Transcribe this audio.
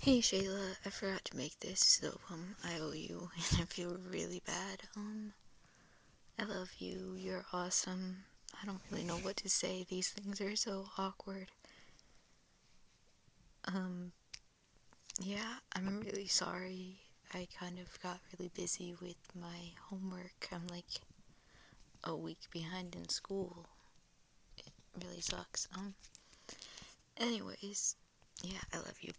Hey Shayla, I forgot to make this, so I owe you, and I feel really bad. I love you. You're awesome. I don't really know what to say. These things are so awkward. Um, yeah, I'm really sorry. I kind of got really busy with my homework. I'm like a week behind in school. It really sucks. Anyways, yeah, I love you.